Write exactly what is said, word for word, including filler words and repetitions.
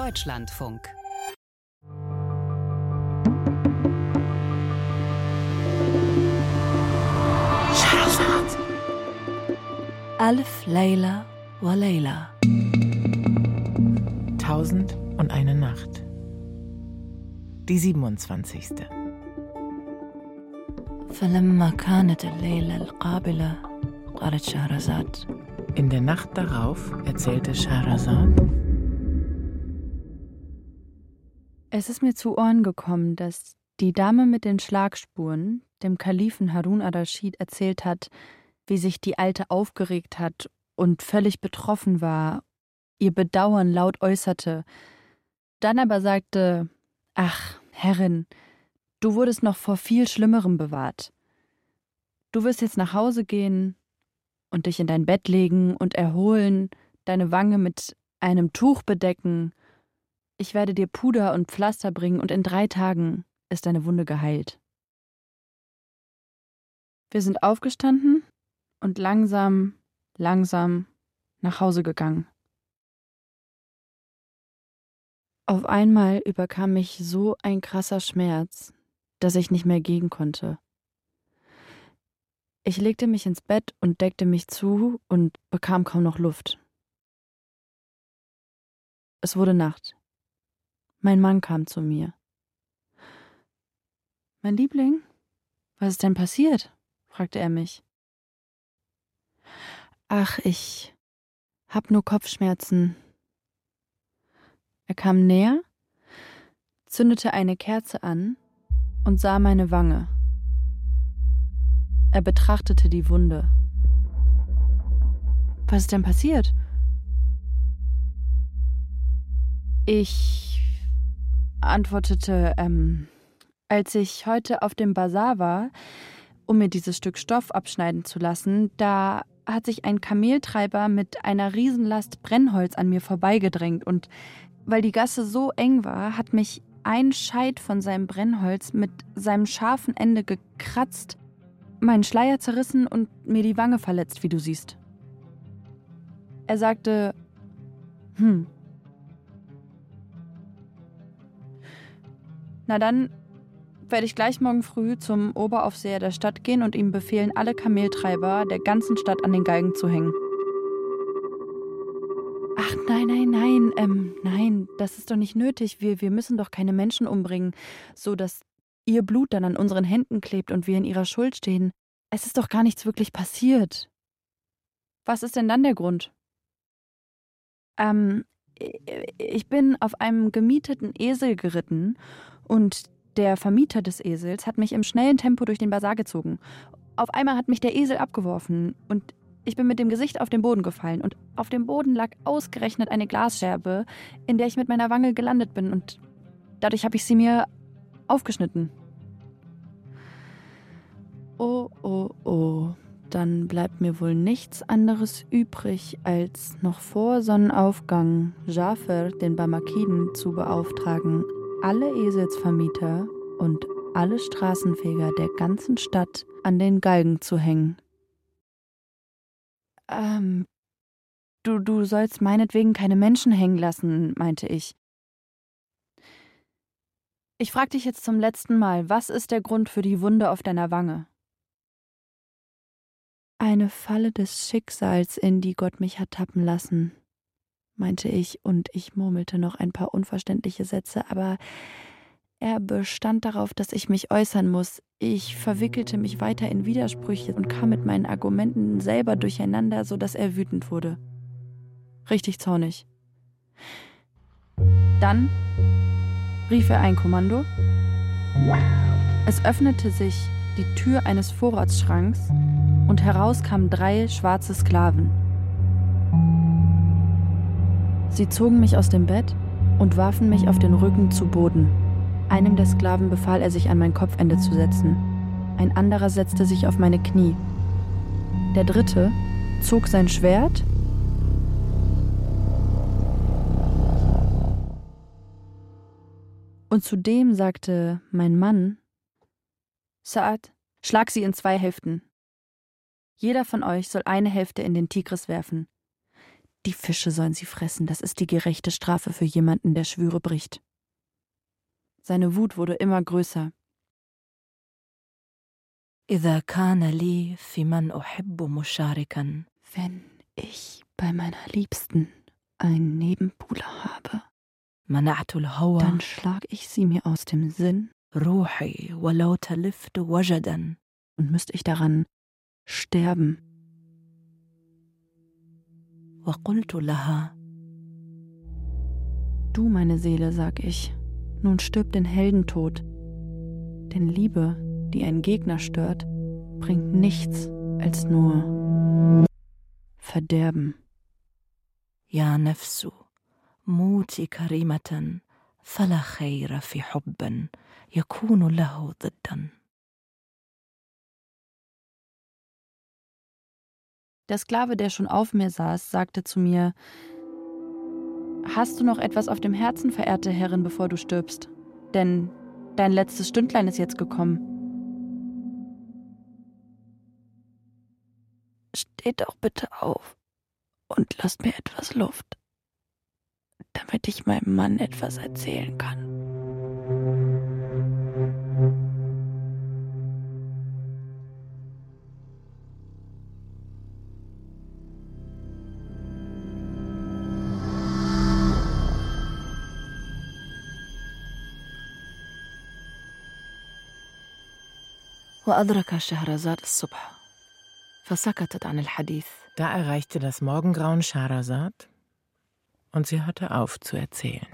Deutschlandfunk. Schehersad. Alf Layla wa Layla. Tausend und eine Nacht. Die siebenundzwanzigste. فلما كانت الليلة القابلة قالت شهرزاد. In der Nacht darauf erzählte Schehersad: Es ist mir zu Ohren gekommen, dass die Dame mit den Schlagspuren dem Kalifen Harun ar-Raschid erzählt hat, wie sich die Alte aufgeregt hat und völlig betroffen war, ihr Bedauern laut äußerte, dann aber sagte: »Ach, Herrin, du wurdest noch vor viel Schlimmerem bewahrt. Du wirst jetzt nach Hause gehen und dich in dein Bett legen und erholen, deine Wange mit einem Tuch bedecken. Ich werde dir Puder und Pflaster bringen und in drei Tagen ist deine Wunde geheilt.« Wir sind aufgestanden und langsam, langsam nach Hause gegangen. Auf einmal überkam mich so ein krasser Schmerz, dass ich nicht mehr gehen konnte. Ich legte mich ins Bett und deckte mich zu und bekam kaum noch Luft. Es wurde Nacht. Mein Mann kam zu mir. »Mein Liebling, was ist denn passiert?« fragte er mich. »Ach, ich hab nur Kopfschmerzen.« Er kam näher, zündete eine Kerze an und sah meine Wange. Er betrachtete die Wunde. »Was ist denn passiert?« Ich antwortete, ähm, als ich heute auf dem Basar war, um mir dieses Stück Stoff abschneiden zu lassen, da hat sich ein Kameltreiber mit einer Riesenlast Brennholz an mir vorbeigedrängt und weil die Gasse so eng war, hat mich ein Scheit von seinem Brennholz mit seinem scharfen Ende gekratzt, meinen Schleier zerrissen und mir die Wange verletzt, wie du siehst. Er sagte, hm. Na dann werde ich gleich morgen früh zum Oberaufseher der Stadt gehen und ihm befehlen, alle Kameltreiber der ganzen Stadt an den Galgen zu hängen. Ach, nein, nein, nein, ähm, nein, das ist doch nicht nötig. Wir, wir müssen doch keine Menschen umbringen, so dass ihr Blut dann an unseren Händen klebt und wir in ihrer Schuld stehen. Es ist doch gar nichts wirklich passiert. Was ist denn dann der Grund? Ähm, ich bin auf einem gemieteten Esel geritten und der Vermieter des Esels hat mich im schnellen Tempo durch den Basar gezogen. Auf einmal hat mich der Esel abgeworfen und ich bin mit dem Gesicht auf den Boden gefallen und auf dem Boden lag ausgerechnet eine Glasscherbe, in der ich mit meiner Wange gelandet bin und dadurch habe ich sie mir aufgeschnitten. Oh, oh, oh, dann bleibt mir wohl nichts anderes übrig, als noch vor Sonnenaufgang Ja'far, den Barmakiden, zu beauftragen, alle Eselsvermieter und alle Straßenfeger der ganzen Stadt an den Galgen zu hängen. Ähm, du, du sollst meinetwegen keine Menschen hängen lassen, meinte ich. Ich frag dich jetzt zum letzten Mal, was ist der Grund für die Wunde auf deiner Wange? Eine Falle des Schicksals, in die Gott mich hat tappen lassen, meinte ich, und ich murmelte noch ein paar unverständliche Sätze, aber er bestand darauf, dass ich mich äußern muss. Ich verwickelte mich weiter in Widersprüche und kam mit meinen Argumenten selber durcheinander, sodass er wütend wurde. Richtig zornig. Dann rief er ein Kommando. Es öffnete sich die Tür eines Vorratsschranks und heraus kamen drei schwarze Sklaven. Sie zogen mich aus dem Bett und warfen mich auf den Rücken zu Boden. Einem der Sklaven befahl er, sich an mein Kopfende zu setzen. Ein anderer setzte sich auf meine Knie. Der dritte zog sein Schwert und zudem sagte mein Mann, Sa'ad, schlag sie in zwei Hälften. Jeder von euch soll eine Hälfte in den Tigris werfen. Die Fische sollen sie fressen, das ist die gerechte Strafe für jemanden, der Schwüre bricht. Seine Wut wurde immer größer. إذا كان لي في من أحب مشاركا. Wenn ich bei meiner Liebsten einen Nebenbuhler habe, منعت الهوى. dann schlag ich sie mir aus dem Sinn. روحي ولو تلفت وجدا. Und müsste ich daran sterben. وقلت لها. Du, meine Seele, sag ich, nun stirb den Heldentod. Denn Liebe, die einen Gegner stört, bringt nichts als nur Verderben. يا نفس موتي كريمة فلا خير في حب يكون له ضدا. Der Sklave, der schon auf mir saß, sagte zu mir: Hast du noch etwas auf dem Herzen, verehrte Herrin, bevor du stirbst? Denn dein letztes Stündlein ist jetzt gekommen. Steht doch bitte auf und lasst mir etwas Luft, damit ich meinem Mann etwas erzählen kann. وأدرك شهرزاد الصبح فسكتت عن الحديث. Da erreichte das Morgengrauen Scheherazad und sie hörte auf zu erzählen.